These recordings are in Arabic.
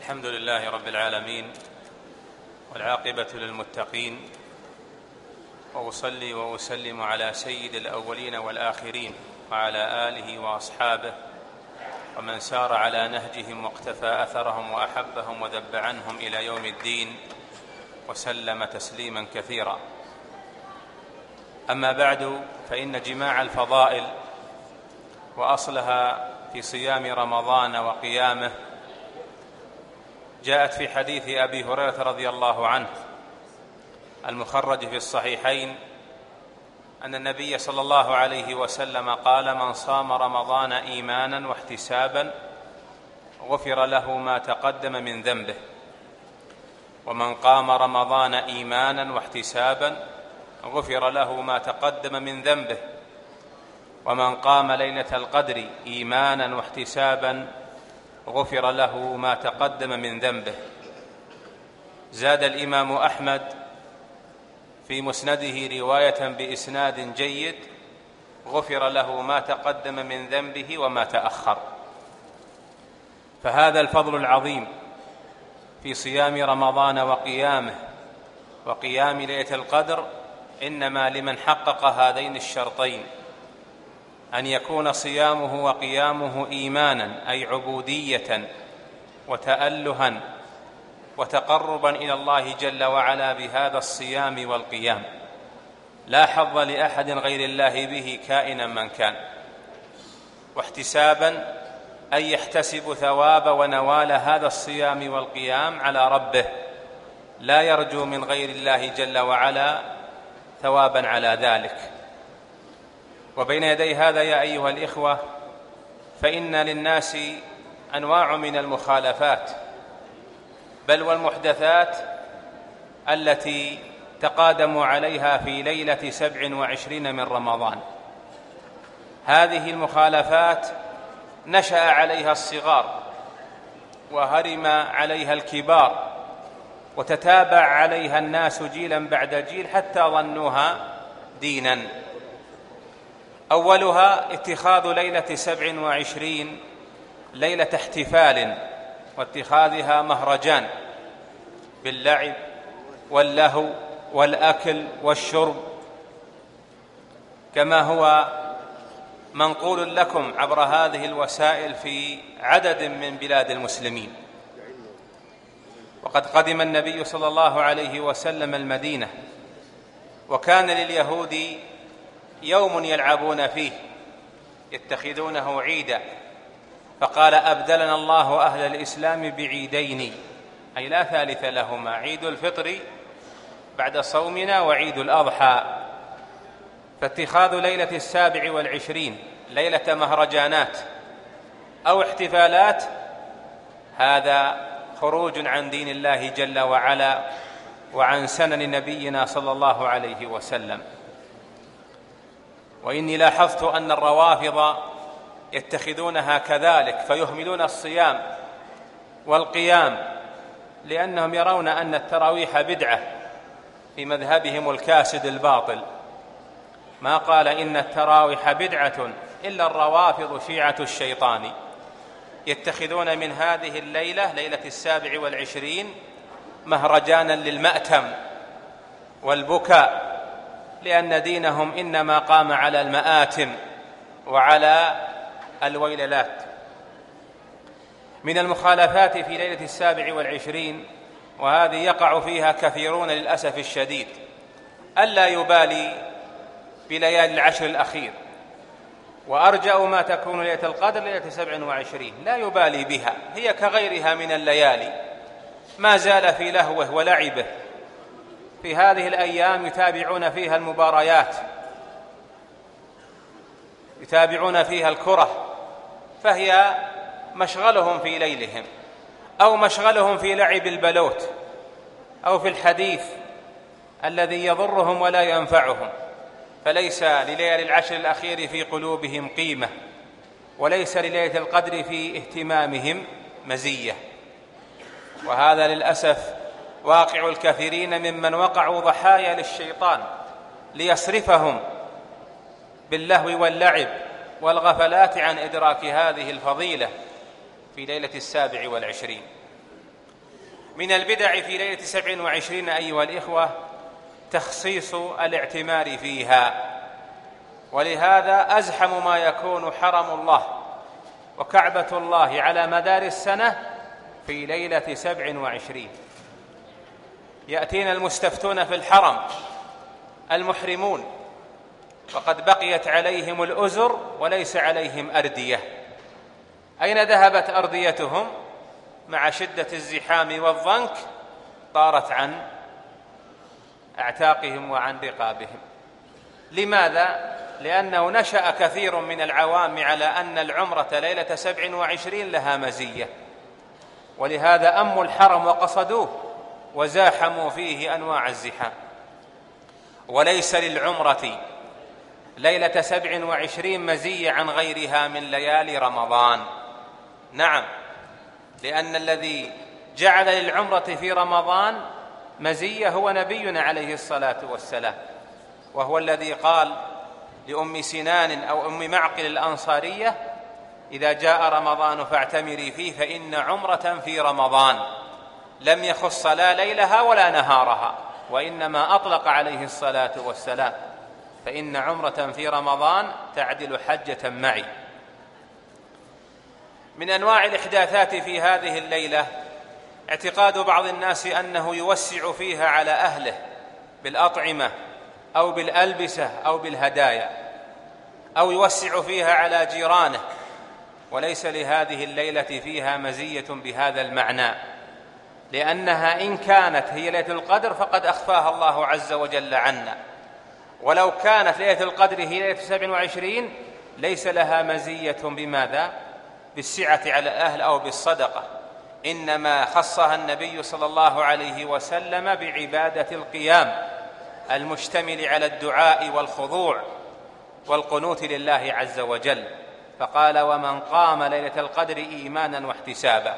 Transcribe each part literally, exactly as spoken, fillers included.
الحمد لله رب العالمين، والعاقبة للمتقين، وأصلي وأسلم على سيد الأولين والآخرين وعلى آله وأصحابه ومن سار على نهجهم واقتفى أثرهم وأحبهم وذب عنهم إلى يوم الدين، وسلم تسليما كثيرا. أما بعد، فإن جماع الفضائل وأصلها في صيام رمضان وقيامه جاءت في حديث أبي هريرة رضي الله عنه المخرج في الصحيحين أن النبي صلى الله عليه وسلم قال: من صام رمضان إيمانا واحتسابا غفر له ما تقدم من ذنبه، ومن قام رمضان إيمانا واحتسابا غفر له ما تقدم من ذنبه، ومن قام ليلة القدر إيمانا واحتسابا غفر له ما تقدم من ذنبه. زاد الإمام أحمد في مسنده رواية بإسناد جيد: غفر له ما تقدم من ذنبه وما تأخر. فهذا الفضل العظيم في صيام رمضان وقيامه وقيام ليلة القدر إنما لمن حقق هذين الشرطين: أن يكون صيامه وقيامه إيمانا، أي عبودية وتألها وتقربا إلى الله جل وعلا بهذا الصيام والقيام، لا حظ لأحد غير الله به كائنا من كان. واحتسابا، أي يحتسب ثواب ونوال هذا الصيام والقيام على ربه، لا يرجو من غير الله جل وعلا ثوابا على ذلك. وبين يدي هذا يا أيها الإخوة، فإن للناس أنواع من المخالفات، بل والمحدثات التي تقادموا عليها في ليلة سبع وعشرين من رمضان. هذه المخالفات نشأ عليها الصغار وهرم عليها الكبار، وتتابع عليها الناس جيلا بعد جيل حتى ظنوها دينا. أولها اتخاذ ليلة سبع وعشرين ليلة احتفال، واتخاذها مهرجان باللعب واللهو والأكل والشرب، كما هو منقول لكم عبر هذه الوسائل في عدد من بلاد المسلمين. وقد قدم النبي صلى الله عليه وسلم المدينة، وكان لليهود يوم يلعبون فيه يتخذونه عيدا، فقال: أبدلنا الله أهل الإسلام بعيدين، أي لا ثالث لهما: عيد الفطر بعد صومنا وعيد الأضحى. فاتخاذ ليلة السابع والعشرين ليلة مهرجانات أو احتفالات هذا خروج عن دين الله جل وعلا وعن سنن نبينا صلى الله عليه وسلم. وإني لاحظت أن الروافض يتخذونها كذلك، فيهملون الصيام والقيام، لأنهم يرون أن التراويح بدعة في مذهبهم الكاسد الباطل. ما قال إن التراويح بدعة إلا الروافض شيعة الشيطان، يتخذون من هذه الليلة ليلة السابع والعشرين مهرجانا للمأتم والبكاء، لأن دينهم إنما قام على المآتم وعلى الويلات. من المخالفات في ليلة السابع والعشرين، وهذه يقع فيها كثيرون للأسف الشديد، ألا يبالي بليالي العشر الأخير، وأرجأ ما تكون ليلة القدر ليلة سبع وعشرين، لا يبالي بها، هي كغيرها من الليالي، ما زال في لهوه ولعبه. في هذه الأيام يتابعون فيها المباريات، يتابعون فيها الكرة، فهي مشغلهم في ليلهم، أو مشغلهم في لعب البلوت، أو في الحديث الذي يضرهم ولا ينفعهم. فليس لليالي العشر الأخير في قلوبهم قيمة، وليس لليلة القدر في اهتمامهم مزية. وهذا للأسف واقع الكثيرين ممن وقعوا ضحايا للشيطان ليصرفهم باللهو واللعب والغفلات عن إدراك هذه الفضيلة في ليلة السابع والعشرين. من البدع في ليلة سبع وعشرين أيها الإخوة تخصيص الاعتمار فيها، ولهذا أزحم ما يكون حرم الله وكعبة الله على مدار السنة في ليلة سبع وعشرين. يأتينا المستفتون في الحرم المحرمون وقد بقيت عليهم الأزر وليس عليهم أردية. أين ذهبت أرديتهم؟ مع شدة الزحام والضنك طارت عن أعتاقهم وعن رقابهم. لماذا؟ لأنه نشأ كثير من العوام على أن العمرة ليلة سبع وعشرين لها مزية، ولهذا أموا الحرم وقصدوه وزاحموا فيه أنواع الزحام. وليس للعمرة ليلة سبع وعشرين مزية عن غيرها من ليالي رمضان. نعم، لأن الذي جعل للعمرة في رمضان مزية هو نبينا عليه الصلاة والسلام، وهو الذي قال لأم سنان أو أم معقل الأنصارية: إذا جاء رمضان فاعتمري فيه فإن عمرة في رمضان. لم يخص لا ليلها ولا نهارها، وإنما أطلق عليه الصلاة والسلام: فإن عمرة في رمضان تعدل حجة معي. من أنواع الإحداثات في هذه الليلة اعتقاد بعض الناس أنه يوسع فيها على أهله بالأطعمة أو بالألبسة أو بالهدايا، أو يوسع فيها على جيرانه، وليس لهذه الليلة فيها مزية بهذا المعنى، لأنها إن كانت هي ليلة القدر فقد أخفاها الله عز وجل عنا، ولو كانت ليلة القدر هي ليلة سبع وعشرين ليس لها مزية بماذا؟ بالسعة على الأهل أو بالصدقة، إنما خصها النبي صلى الله عليه وسلم بعبادة القيام المشتمل على الدعاء والخضوع والقنوت لله عز وجل، فقال: ومن قام ليلة القدر إيمانا واحتسابا.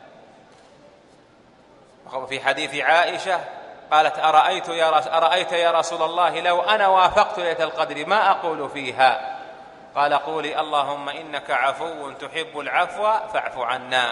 وفي حديث عائشة قالت: أرأيت يا, رس... أرأيت يا رسول الله لو أنا وافقت ليلة القدر ما أقول فيها؟ قال: قولي اللهم إنك عفو تحب العفو فاعف عنا.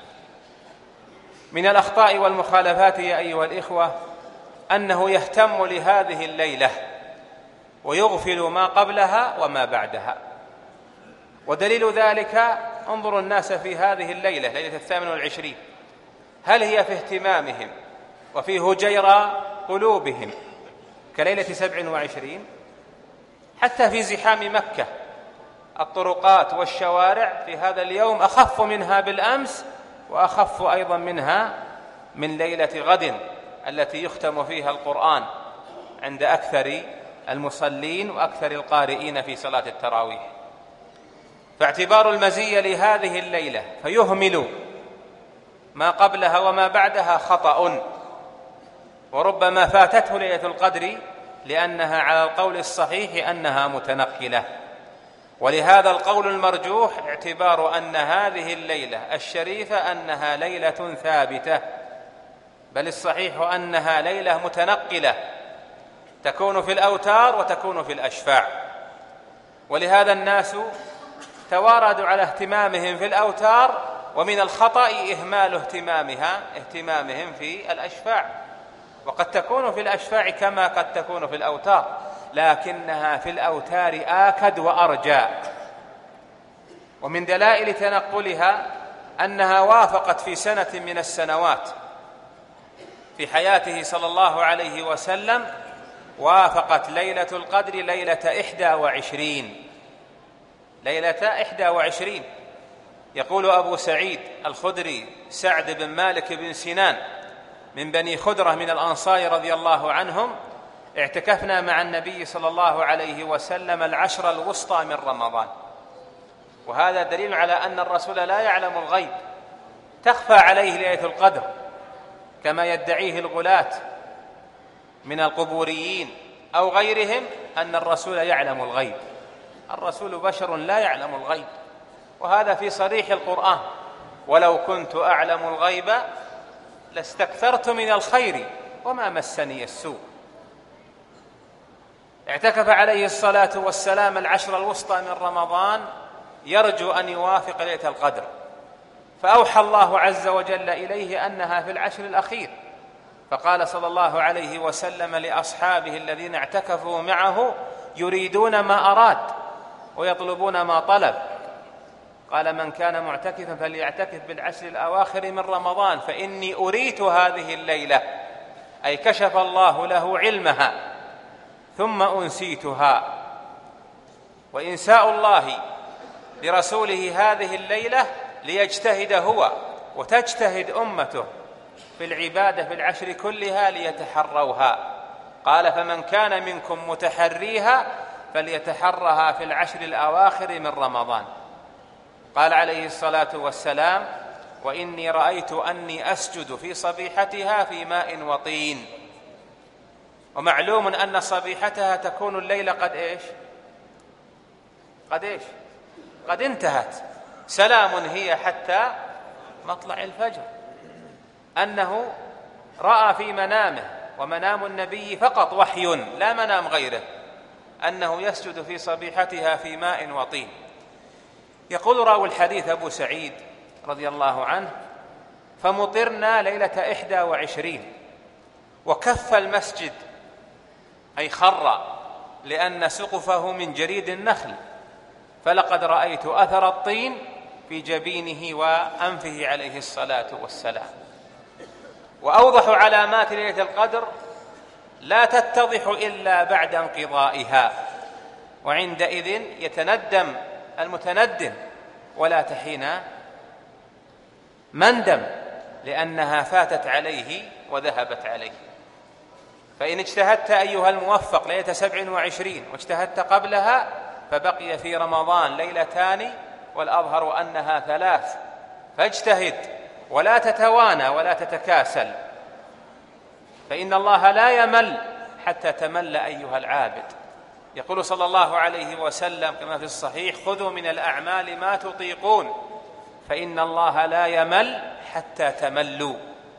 من الأخطاء والمخالفات يا أيها الإخوة أنه يهتم لهذه الليلة ويغفل ما قبلها وما بعدها، ودليل ذلك انظروا الناس في هذه الليلة ليلة الثامن والعشرين، هل هي في اهتمامهم وفي هجيرى قلوبهم كليلة سبع وعشرين؟ حتى في زحام مكة الطرقات والشوارع في هذا اليوم أخف منها بالأمس، وأخف أيضا منها من ليلة غد التي يختم فيها القرآن عند أكثر المصلين وأكثر القارئين في صلاة التراويح. فاعتبار المزية لهذه الليلة فيهمل ما قبلها وما بعدها خطأ، وربما فاتته ليلة القدر لأنها على القول الصحيح أنها متنقلة. ولهذا القول المرجوح اعتبار أن هذه الليلة الشريفة أنها ليلة ثابتة، بل الصحيح أنها ليلة متنقلة تكون في الأوتار وتكون في الأشفاع. ولهذا الناس تواردوا على اهتمامهم في الأوتار، ومن الخطأ إهمال اهتمامها اهتمامهم في الأشفاع، وقد تكون في الأشفاع كما قد تكون في الأوتار، لكنها في الأوتار آكد وأرجى. ومن دلائل تنقلها أنها وافقت في سنة من السنوات في حياته صلى الله عليه وسلم، وافقت ليلة القدر ليلة إحدى وعشرين ليلة إحدى وعشرين. يقول أبو سعيد الخدري سعد بن مالك بن سنان من بني خدرة من الأنصار رضي الله عنهم: اعتكفنا مع النبي صلى الله عليه وسلم العشر الوسطى من رمضان. وهذا دليل على أن الرسول لا يعلم الغيب، تخفى عليه ليلة القدر كما يدعيه الغلاة من القبوريين أو غيرهم أن الرسول يعلم الغيب. الرسول بشر لا يعلم الغيب، وهذا في صريح القرآن: ولو كنت أعلم الغيب لاستكثرت من الخير وما مسني السوء. اعتكف عليه الصلاة والسلام العشر الوسطى من رمضان يرجو أن يوافق ليلة القدر، فأوحى الله عز وجل إليه أنها في العشر الأخير، فقال صلى الله عليه وسلم لأصحابه الذين اعتكفوا معه يريدون ما أراد ويطلبون ما طلب، قال من كان معتكفا فليعتكف بالعشر الأواخر من رمضان فإني أريت هذه الليلة، أي كشف الله له علمها ثم أنسيتها. وإنساء الله لرسوله هذه الليلة ليجتهد هو وتجتهد أمته في العبادة في العشر كلها ليتحروها. قال فمن كان منكم متحريها فليتحرها في العشر الأواخر من رمضان. قال عليه الصلاة والسلام وإني رأيت أني أسجد في صبيحتها في ماء وطين. ومعلوم أن صبيحتها تكون الليلة قد إيش قد إيش قد انتهت، سلام هي حتى مطلع الفجر، أنه رأى في منامه، ومنام النبي فقط وحي لا منام غيره، أنه يسجد في صبيحتها في ماء وطين. يقول راوي الحديث أبو سعيد رضي الله عنه فمطرنا ليلة إحدى وعشرين وكف المسجد أي خر لأن سقفه من جريد النخل، فلقد رأيت أثر الطين في جبينه وأنفه عليه الصلاة والسلام. وأوضح علامات ليلة القدر لا تتضح إلا بعد انقضائها، وعندئذ يتندم المتندم ولا تحين مندم لأنها فاتت عليه وذهبت عليه. فإن اجتهدت أيها الموفق ليلة سبع وعشرين واجتهدت قبلها فبقي في رمضان ليلتان والأظهر أنها ثلاث، فاجتهد ولا تتوانى ولا تتكاسل، فإن الله لا يمل حتى تمل أيها العابد. يقول صلى الله عليه وسلم كما في الصحيح خذوا من الأعمال ما تطيقون فإن الله لا يمل حتى تملوا.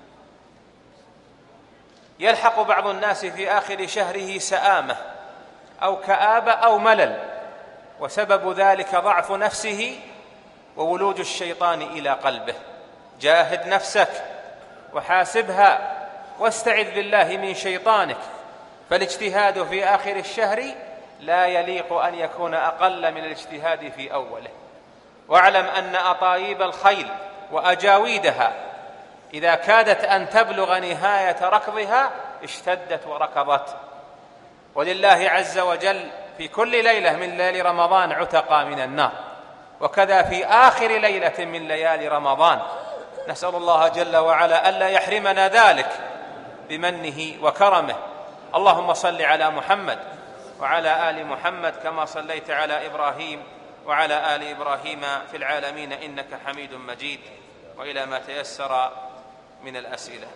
يلحق بعض الناس في آخر شهره سآمة أو كآبة أو ملل، وسبب ذلك ضعف نفسه وولوج الشيطان إلى قلبه. جاهد نفسك وحاسبها واستعذ بالله من شيطانك، فالاجتهاد في آخر الشهر لا يليق أن يكون أقل من الاجتهاد في أوله. واعلم أن أطايب الخيل وأجاويدها إذا كادت أن تبلغ نهاية ركضها اشتدت وركضت. ولله عز وجل في كل ليلة من ليالي رمضان عتقى من النار، وكذا في آخر ليلة من ليالي رمضان. نسأل الله جل وعلا ألا يحرمنا ذلك بمنه وكرمه. اللهم صل على محمد وعلى آل محمد كما صليت على إبراهيم وعلى آل إبراهيم في العالمين إنك حميد مجيد. وإلى ما تيسر من الأسئلة.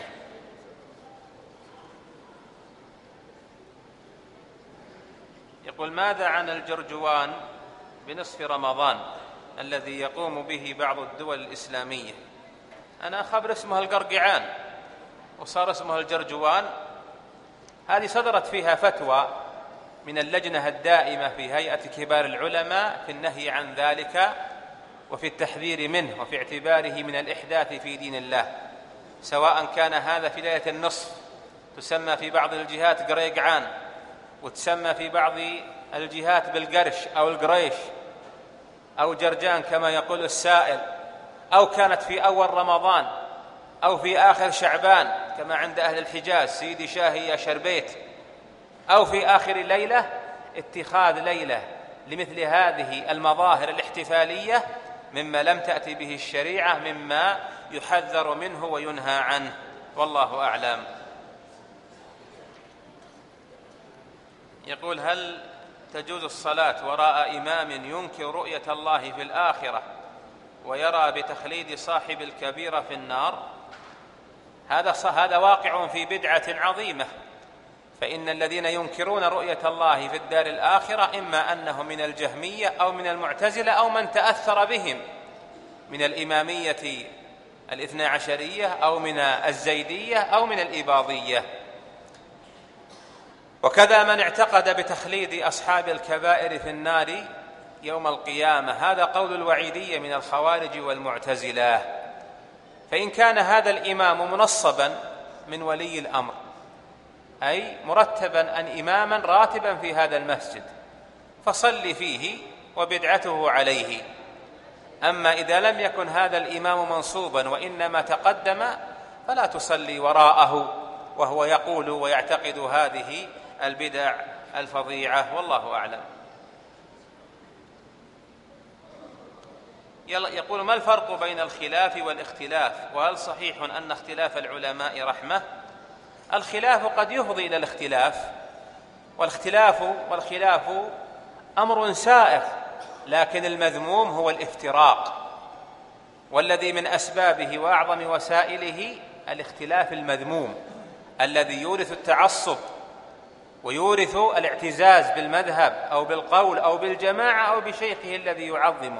يقول ماذا عن الجرجوان بنصف رمضان الذي يقوم به بعض الدول الإسلامية؟ أنا خبر اسمها القرقعان وصار اسمها الجرجوان. هذه صدرت فيها فتوى من اللجنة الدائمة في هيئة كبار العلماء في النهي عن ذلك وفي التحذير منه وفي اعتباره من الإحداث في دين الله، سواء كان هذا في ليلة النصف تسمى في بعض الجهات قريقعان وتسمى في بعض الجهات بالقرش أو القريش أو جرجان كما يقول السائل، أو كانت في أول رمضان أو في آخر شعبان كما عند أهل الحجاز سيدي شاهي يا شربيت، أو في آخر ليلة. اتخاذ ليلة لمثل هذه المظاهر الاحتفالية مما لم تأتي به الشريعة، مما يحذر منه وينهى عنه، والله أعلم. يقول هل تجوز الصلاة وراء إمام ينكر رؤية الله في الآخرة ويرى بتخليد صاحب الكبيرة في النار؟ هذا هذا واقع في بدعة عظيمة، فإن الذين ينكرون رؤية الله في الدار الآخرة إما أنهم من الجهمية أو من المعتزلة أو من تأثر بهم من الإمامية الاثنى عشرية أو من الزيدية أو من الإباضية. وكذا من اعتقد بتخليد أصحاب الكبائر في النار يوم القيامة هذا قول الوعيدية من الخوارج والمعتزلة. فإن كان هذا الإمام منصبا من ولي الأمر، أي مرتبا أن إماما راتبا في هذا المسجد، فصل فيه وبدعته عليه. أما إذا لم يكن هذا الإمام منصوبا وإنما تقدم فلا تصلي وراءه وهو يقول ويعتقد هذه البدع الفظيعة، والله أعلم. يقول: ما الفرق بين الخلاف والاختلاف؟ وهل صحيح أن اختلاف العلماء رحمة؟ الخلاف قد يفضي إلى الاختلاف، والاختلاف والخلاف أمر سائغ، لكن المذموم هو الافتراق، والذي من أسبابه وأعظم وسائله الاختلاف المذموم الذي يورث التعصب ويورث الاعتزاز بالمذهب أو بالقول أو بالجماعة أو بشيخه الذي يعظمه،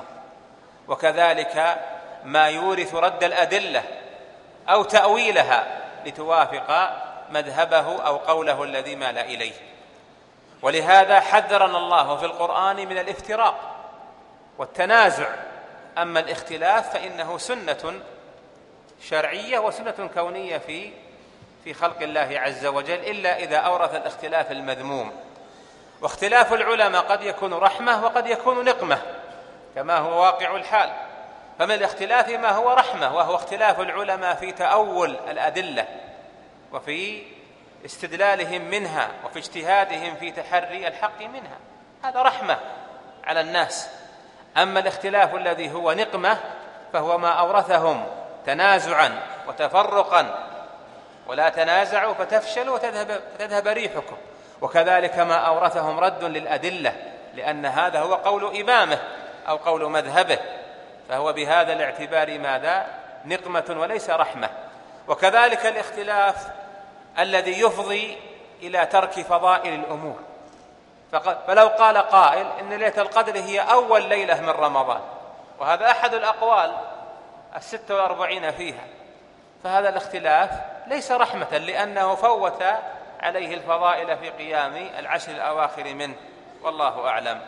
وكذلك ما يورث رد الأدلة أو تأويلها لتوافق مذهبه أو قوله الذي مال إليه. ولهذا حذرنا الله في القرآن من الافتراق والتنازع. أما الاختلاف فإنه سنة شرعية وسنة كونية في في خلق الله عز وجل، إلا إذا أورث الاختلاف المذموم. واختلاف العلماء قد يكون رحمة وقد يكون نقمة كما هو واقع الحال. فمن الاختلاف ما هو رحمة، وهو اختلاف العلماء في تأول الأدلة وفي استدلالهم منها وفي اجتهادهم في تحري الحق منها، هذا رحمة على الناس. أما الاختلاف الذي هو نقمة فهو ما أورثهم تنازعا وتفرقا، ولا تنازعوا فتفشلوا وتذهب, وتذهب ريحكم. وكذلك ما أورثهم رد للأدلة، لأن هذا هو قول إمامه أو قول مذهبه، فهو بهذا الاعتبار ماذا؟ نقمة وليس رحمة. وكذلك الاختلاف الذي يفضي إلى ترك فضائل الأمور. فلو قال قائل إن ليلة القدر هي أول ليلة من رمضان، وهذا أحد الأقوال الستة والأربعين فيها، فهذا الاختلاف ليس رحمة، لأنه فوت عليه الفضائل في قيام العشر الأواخر منه، والله أعلم.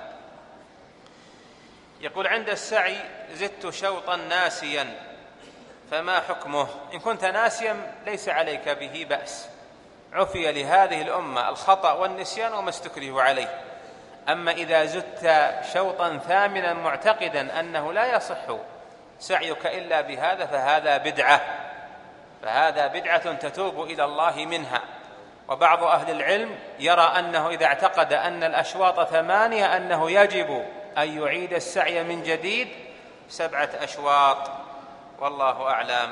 يقول: عند السعي زدت شوطا ناسيا فما حكمه؟ إن كنت ناسيا ليس عليك به بأس، عفي لهذه الأمة الخطأ والنسيان وما استكره عليه. أما إذا زدت شوطا ثامنا معتقدا أنه لا يصح سعيك إلا بهذا فهذا بدعة، فهذا بدعة تتوب إلى الله منها. وبعض أهل العلم يرى أنه إذا اعتقد أن الأشواط ثمانية أنه يجب أن يعيد السعي من جديد سبعة أشواط، والله أعلم.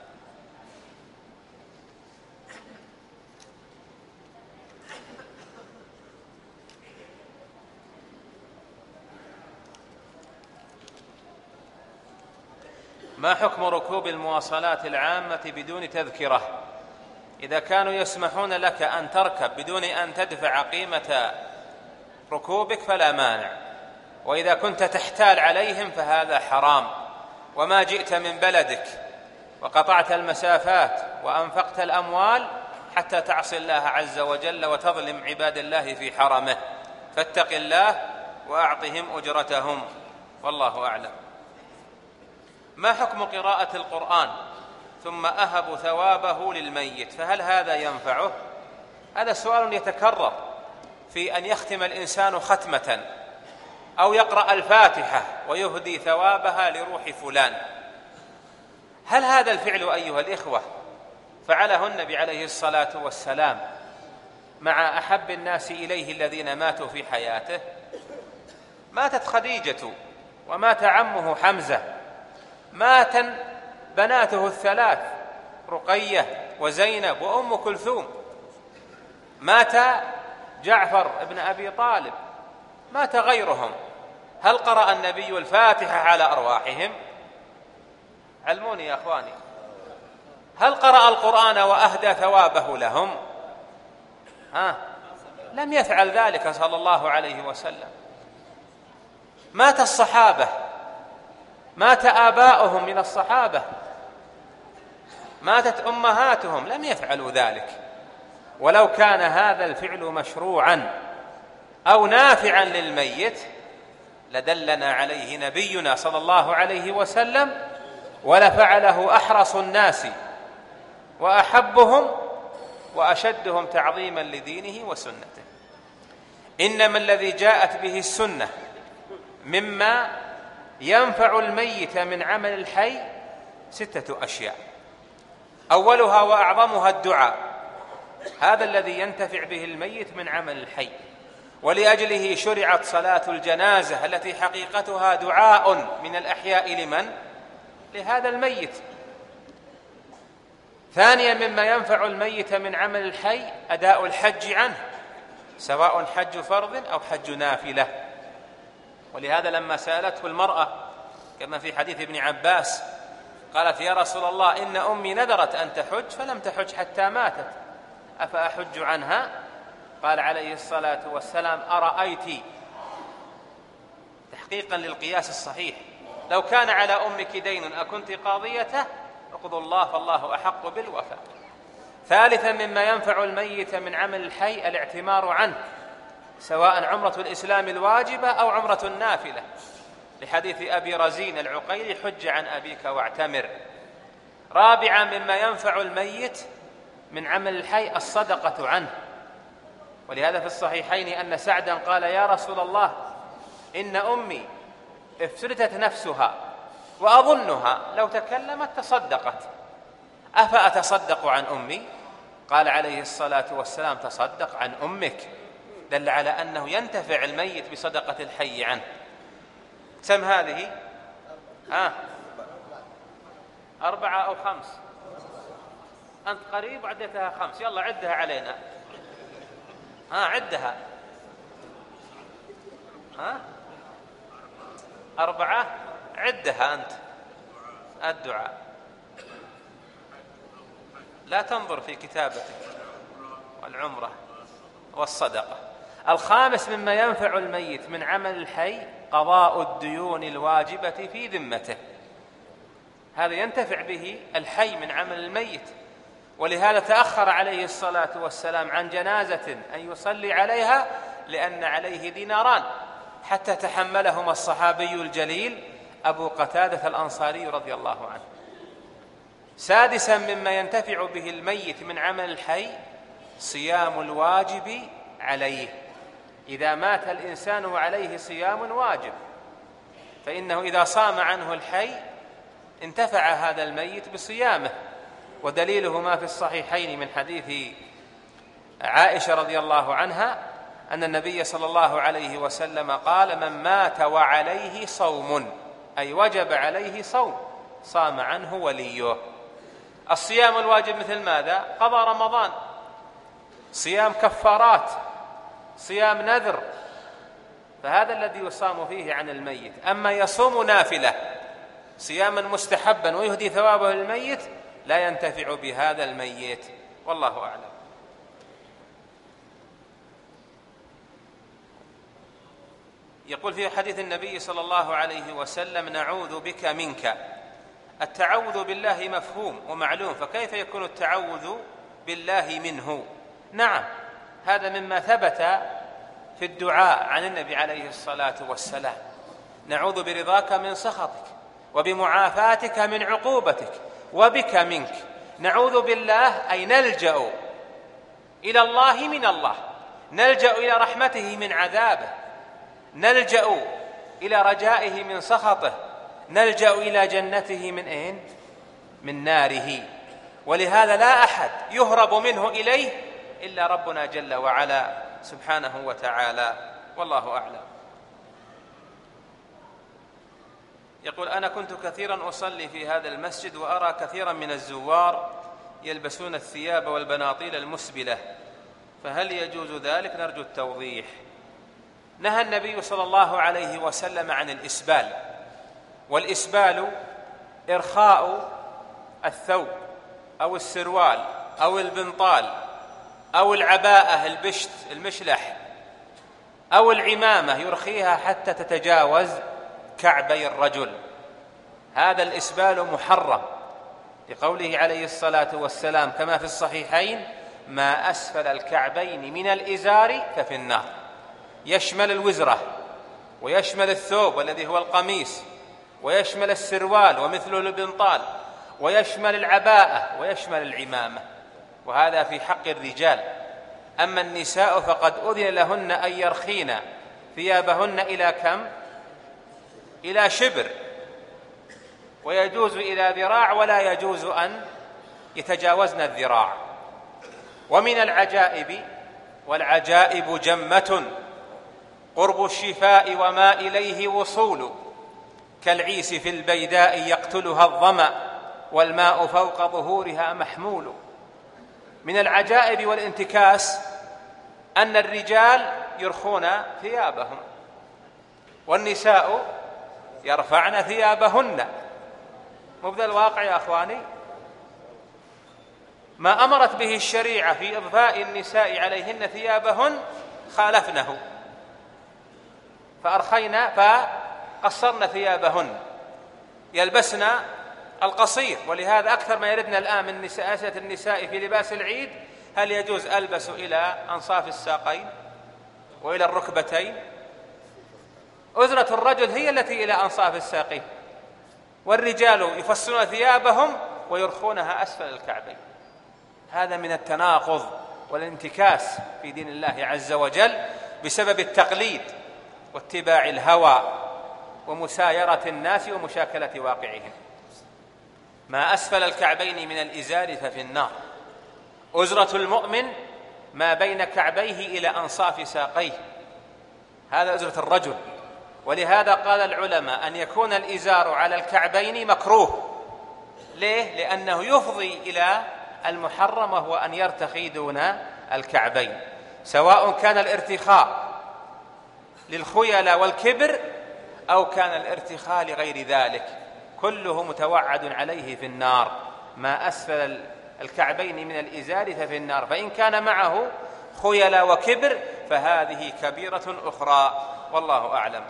ما حكم ركوب المواصلات العامة بدون تذكرة؟ إذا كانوا يسمحون لك أن تركب بدون أن تدفع قيمة ركوبك فلا مانع، وإذا كنت تحتال عليهم فهذا حرام. وما جئت من بلدك وقطعت المسافات وأنفقت الأموال حتى تعصي الله عز وجل وتظلم عباد الله في حرمه، فاتق الله وأعطهم أجرتهم، والله أعلم. ما حكم قراءة القرآن ثم أهب ثوابه للميت، فهل هذا ينفعه؟ هذا سؤال يتكرر في أن يختم الإنسان ختمة أو يقرأ الفاتحة ويهدي ثوابها لروح فلان. هل هذا الفعل أيها الإخوة فعله النبي عليه الصلاة والسلام مع أحب الناس إليه الذين ماتوا في حياته؟ ماتت خديجة ومات عمه حمزة، مات بناته الثلاث رقية وزينب وأم كلثوم، مات جعفر ابن أبي طالب، مات غيرهم. هل قرأ النبي الفاتحة على أرواحهم؟ علموني يا أخواني، هل قرأ القرآن وأهدى ثوابه لهم؟ ها؟ لم يفعل ذلك صلى الله عليه وسلم. مات الصحابة، مات آباؤهم من الصحابة، ماتت أمهاتهم، لم يفعلوا ذلك. ولو كان هذا الفعل مشروعا أو نافعا للميت لدلنا عليه نبينا صلى الله عليه وسلم، ولفعله أحرص الناس وأحبهم وأشدهم تعظيما لدينه وسنته. إنما الذي جاءت به السنة مما ينفع الميت من عمل الحي ستة أشياء، أولها وأعظمها الدعاء، هذا الذي ينتفع به الميت من عمل الحي، ولأجله شرعت صلاة الجنازة التي حقيقتها دعاء من الأحياء لمن؟ لهذا الميت. ثانيا مما ينفع الميت من عمل الحي أداء الحج عنه، سواء حج فرض أو حج نافلة. ولهذا لما سألته المرأة كما في حديث ابن عباس قالت: يا رسول الله، إن أمي نذرت أن تحج فلم تحج حتى ماتت، أفأحج عنها؟ قال عليه الصلاة والسلام: أرأيت، تحقيقا للقياس الصحيح، لو كان على أمك دين أكنت قاضيته؟ اقضوا الله فالله أحق بالوفاء. ثالثا مما ينفع الميت من عمل الحي الاعتمار عنه، سواء عمرة الإسلام الواجبة أو عمرة النافلة، لحديث أبي رزين العقيلي: حج عن أبيك واعتمر. رابعا مما ينفع الميت من عمل الحي الصدقة عنه، ولهذا في الصحيحين أن سعدا قال: يا رسول الله، إن أمي افترتت نفسها وأظنها لو تكلمت تصدقت، أفأتصدق عن أمي؟ قال عليه الصلاة والسلام: تصدق عن أمك. دل على أنه ينتفع الميت بصدقة الحي عنه. كم هذه؟ آه. أربعة أو خمس؟ أنت قريب عدتها خمس، يلا عدها علينا. ها آه عدها. ها آه؟ أربعة، عدها أنت. الدعاء لا تنظر في كتابتك، والعمرة والصدقة. الخامس مما ينفع الميت من عمل الحي قضاء الديون الواجبة في ذمته، هذا ينتفع به الحي من عمل الميت. ولهذا تأخر عليه الصلاة والسلام عن جنازة أن يصلي عليها لأن عليه ديناران، حتى تحملهما الصحابي الجليل أبو قتادة الأنصاري رضي الله عنه. سادسا مما ينتفع به الميت من عمل الحي صيام الواجب عليه، إذا مات الإنسان وعليه صيام واجب فإنه إذا صام عنه الحي انتفع هذا الميت بصيامه. ودليله ما في الصحيحين من حديث عائشة رضي الله عنها أن النبي صلى الله عليه وسلم قال: من مات وعليه صوم، أي وجب عليه صوم، صام عنه وليه. الصيام الواجب مثل ماذا؟ قضاء رمضان، صيام كفارات، صيام نذر، فهذا الذي يصام فيه عن الميت. أما يصوم نافلة صياما مستحبا ويهدي ثوابه للميت لا ينتفع بهذا الميت، والله أعلم. يقول في حديث النبي صلى الله عليه وسلم: نعوذ بك منك. التعوذ بالله مفهوم ومعلوم، فكيف يكون التعوذ بالله منه؟ نعم، هذا مما ثبت في الدعاء عن النبي عليه الصلاة والسلام: نعوذ برضاك من سخطك وبمعافاتك من عقوبتك وبك منك. نعوذ بالله أي نلجأ إلى الله من الله، نلجأ إلى رحمته من عذابه، نلجأ إلى رجائه من سخطه، نلجأ إلى جنته من أين؟ من ناره. ولهذا لا أحد يهرب منه إليه إلا ربنا جل وعلا سبحانه وتعالى، والله أعلم. يقول: أنا كنت كثيرا أصلي في هذا المسجد وأرى كثيرا من الزوار يلبسون الثياب والبناطيل المسبلة، فهل يجوز ذلك؟ نرجو التوضيح. نهى النبي صلى الله عليه وسلم عن الإسبال، والإسبال إرخاء الثوب أو السروال أو البنطال أو العباءة البشت المشلح أو العمامة يرخيها حتى تتجاوز كعبي الرجل، هذا الإسبال محرم، لقوله عليه الصلاة والسلام كما في الصحيحين: ما أسفل الكعبين من الإزار ففي النار، يشمل الوزرة ويشمل الثوب والذي هو القميص، ويشمل السروال ومثله البنطال، ويشمل العباءة، ويشمل العمامة، وهذا في حق الرجال. أما النساء فقد أذن لهن أن يرخين ثيابهن إلى كم؟ إلى شبر، ويجوز إلى ذراع، ولا يجوز أن يتجاوزن الذراع. ومن العجائب، والعجائب جمة، قرب الشفاء وما إليه وصول، كالعيس في البيداء يقتلها الظمأ، والماء فوق ظهورها محمول. من العجائب والانتكاس أن الرجال يرخون ثيابهم، والنساء يرفعن ثيابهن. مبدأ الواقع يا أخواني، ما أمرت به الشريعة في إضفاء النساء عليهن ثيابهن خالفنه، فأرخينا فقصرن ثيابهن، يلبسن القصير. ولهذا أكثر ما يردنا الآن من أسئلة النساء في لباس العيد: هل يجوز ألبس إلى أنصاف الساقين وإلى الركبتين؟ أزرة الرجل هي التي إلى أنصاف الساقين، والرجال يفصلون ثيابهم ويرخونها أسفل الكعبين. هذا من التناقض والانتكاس في دين الله عز وجل بسبب التقليد واتباع الهوى ومسايرة الناس ومشاكلة واقعهم. ما أسفل الكعبين من الإزار ففي النار. أزرة المؤمن ما بين كعبيه إلى أنصاف ساقيه، هذا أزرة الرجل. ولهذا قال العلماء أن يكون الإزار على الكعبين مكروه. ليه؟ لأنه يفضي إلى المحرم، وهو أن يرتخي دون الكعبين، سواء كان الارتخاء للخيلاء والكبر أو كان الارتخاء لغير ذلك، كله متوعد عليه في النار. ما أسفل الكعبين من الإزار ففي النار. فإن كان معه خيلاء وكبر فهذه كبيرة أخرى، والله أعلم.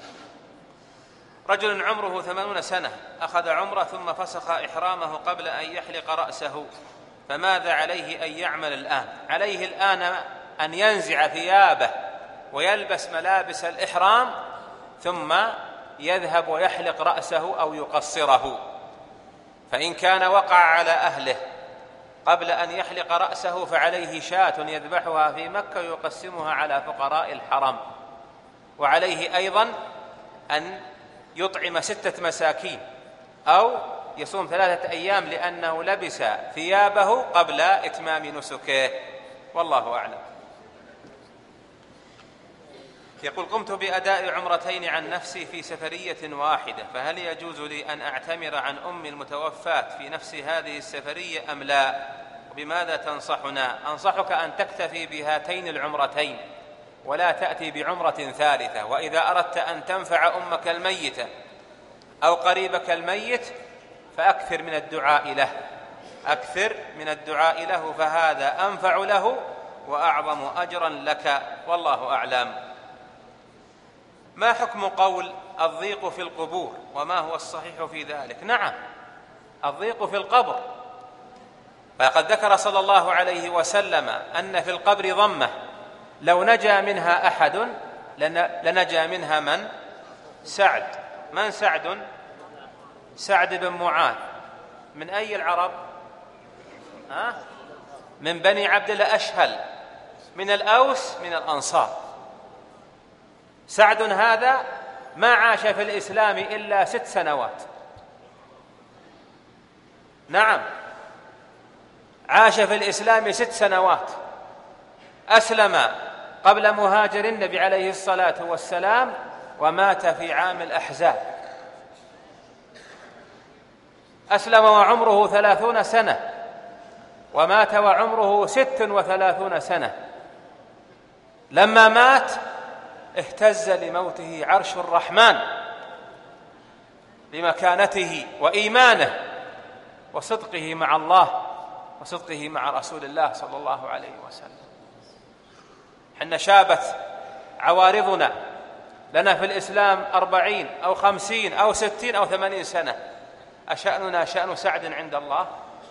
رجل عمره ثمانون سنة أخذ عمره ثم فسخ إحرامه قبل أن يحلق رأسه، فماذا عليه أن يعمل الآن؟ عليه الآن أن ينزع ثيابه ويلبس ملابس الإحرام، ثم يذهب ويحلق رأسه أو يقصره. فإن كان وقع على أهله قبل أن يحلق رأسه فعليه شاة يذبحها في مكة ويقسمها على فقراء الحرم. وعليه أيضا أن يطعم ستة مساكين أو يصوم ثلاثة أيام لأنه لبس ثيابه قبل إتمام نسكه، والله أعلم. يقول: قمت بأداء عمرتين عن نفسي في سفرية واحدة، فهل يجوز لي أن أعتمر عن أمي المتوفاة في نفس هذه السفرية أم لا؟ وبماذا تنصحنا؟ أنصحك أن تكتفي بهاتين العمرتين ولا تأتي بعمرة ثالثة. وإذا أردت أن تنفع أمك الميتة أو قريبك الميت فأكثر من الدعاء له، أكثر من الدعاء له، فهذا أنفع له وأعظم أجرا لك، والله أعلم. ما حكم قول الضيق في القبور وما هو الصحيح في ذلك؟ نعم، الضيق في القبر، فقد ذكر صلى الله عليه وسلم أن في القبر ضمة لو نجا منها أحد لنجا منها من؟ سعد. من سعد؟ سعد بن معاذ. من أي العرب؟ ها؟ من بني عبد الأشهل، من الأوس، من الأنصار. سعد هذا ما عاش في الإسلام إلا ست سنوات. نعم، عاش في الإسلام ست سنوات. أسلم قبل مهاجر النبي عليه الصلاة والسلام ومات في عام الأحزاب. أسلم وعمره ثلاثون سنة ومات وعمره ست وثلاثون سنة. لما مات اهتز لموته عرش الرحمن لمكانته وإيمانه وصدقه مع الله وصدقه مع رسول الله صلى الله عليه وسلم. حنا شابت عوارضنا، لنا في الإسلام أربعين أو خمسين أو ستين أو ثمانين سنة، أشأننا شأن سعد عند الله؟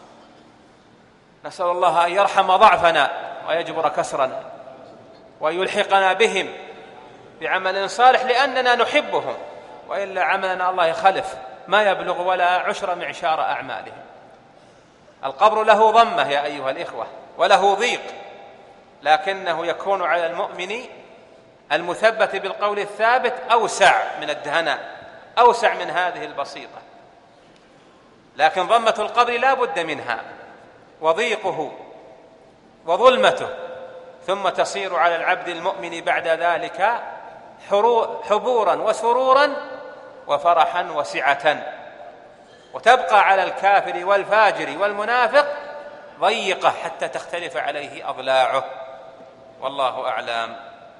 نسأل الله أن يرحم ضعفنا ويجبر كسرنا ويلحقنا بهم بعمل صالح لأننا نحبهم، وإلا عملنا الله يخلف ما يبلغ ولا عشر معشار أعمالهم. القبر له ضمة يا أيها الإخوة وله ضيق، لكنه يكون على المؤمن المثبت بالقول الثابت أوسع من الدهنة، أوسع من هذه البسيطة. لكن ضمة القبر لا بد منها، وضيقه وظلمته، ثم تصير على العبد المؤمن بعد ذلك حبورا وسرورا وفرحا وسعة، وتبقى على الكافر والفاجر والمنافق ضيقة حتى تختلف عليه أضلاعه، والله أعلم.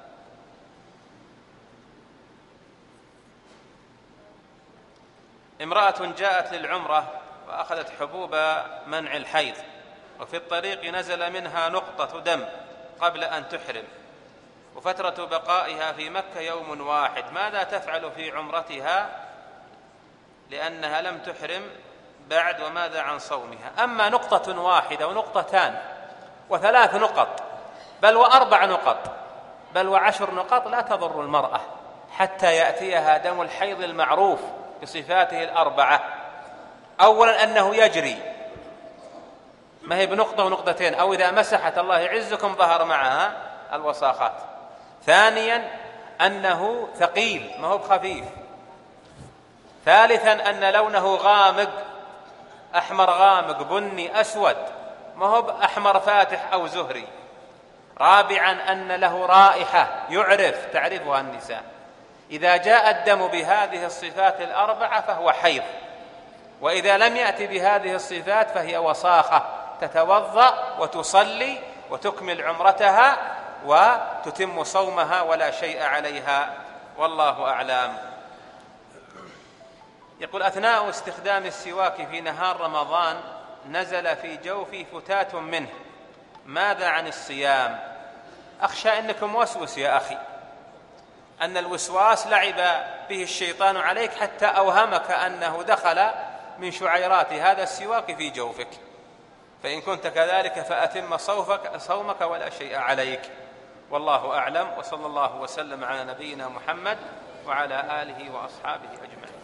امرأة جاءت للعمرة وأخذت حبوب منع الحيض، وفي الطريق نزل منها نقطة دم قبل أن تحرم، وفترة بقائها في مكة يوم واحد، ماذا تفعل في عمرتها لأنها لم تحرم بعد، وماذا عن صومها؟ أما نقطة واحدة ونقطتان وثلاث نقط بل وأربع نقط بل وعشر نقط لا تضر المرأة حتى يأتيها دم الحيض المعروف بصفاته الأربعة. أولا أنه يجري، ما هي بنقطة ونقطتين، أو إذا مسحت الله يعزكم ظهر معها الوساخات. ثانيا أنه ثقيل ما هو بخفيف. ثالثا أن لونه غامق، أحمر غامق بني أسود ما هو أحمر فاتح أو زهري. رابعا أن له رائحة يعرف تعرفها النساء. إذا جاء الدم بهذه الصفات الأربعة فهو حيض، وإذا لم يأتي بهذه الصفات فهي وساخة، تتوضأ وتصلي وتكمل عمرتها وتتم صومها ولا شيء عليها، والله أعلم. يقول: أثناء استخدام السواك في نهار رمضان نزل في جوفي فتات منه، ماذا عن الصيام؟ أخشى أنك موسوس يا أخي، أن الوسواس لعب به الشيطان عليك حتى أوهمك أنه دخل من شعيرات هذا السواك في جوفك، فإن كنت كذلك فأتم صوفك صومك ولا شيء عليك، والله أعلم. وصلى الله وسلم على نبينا محمد وعلى آله وأصحابه أجمعين.